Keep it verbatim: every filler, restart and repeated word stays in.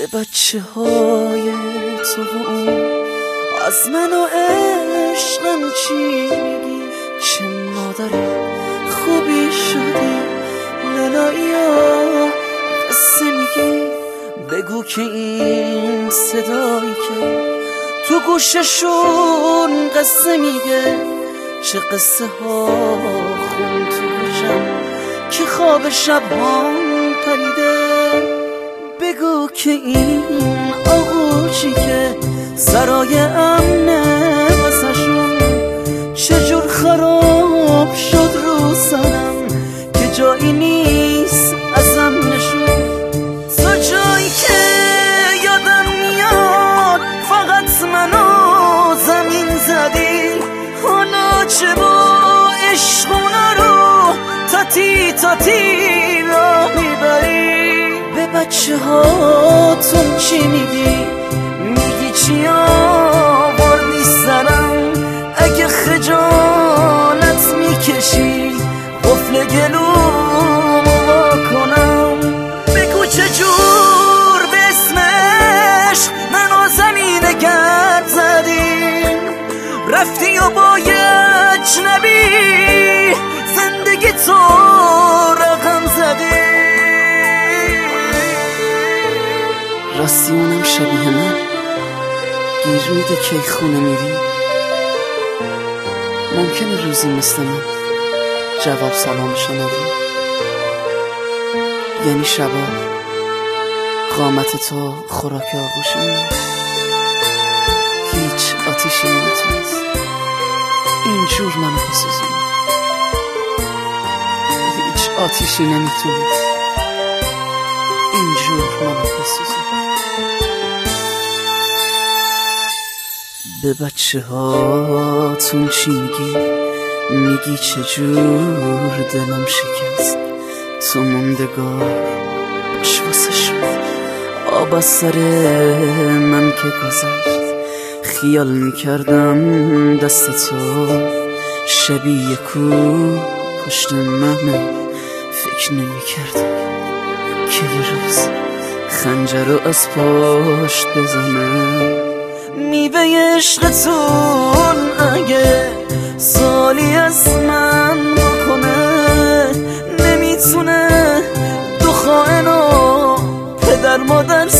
بچه های تو و اون از من و عشقم چی میگی؟ چه مادر خوبی شدی لالایی ها قصه میگی؟ بگو که این صدایی که تو گوششون قصه میگه چه قصه ها خون تو گوشم که خواب شب هم پریده. بگو که این آغوشی که سرای امنه واسهشون چجور خراب شد رو سرم که جایی نیست ازم نشون. تا جایی که یادم میاد فقط منو زمین زدی، حالا چه با عشقونا رو تاتی تاتی را میبری؟ به بچه هاتون چی میگی؟ میگی چی آوردی سرم؟ اگه خجالت میکشی قفل گلومو وا کنم. بگو چجور به اسمش منو زمین گرد زدی، رفتی و با اجنبی زندگی تو رقم زدی. راستی اونم شبیه من گیر میده که خونه میری؟ ممکنه روزی مثل من جواب سلامشو ندی؟ یعنی شبا قامت تو خوراک آغوشم هیچ آتیشی نمیتونست اینجور منو بسوزونه، هیچ آتیشی نمیتونست اینجور منو بسوزونه. به بچه هاتون چی میگی؟ میگی چجور دلم شکست تو موندگار باش واسه شد آب از سر من که گذشت. خیال میکردم دست تو شبیه کو پشت منه، فکر نمیکردم که یه روز خنجر رو از پشت بزنم. میوه عشقتون اگه سالی از من بکنه نمیتونه دو خائن و پدر مادر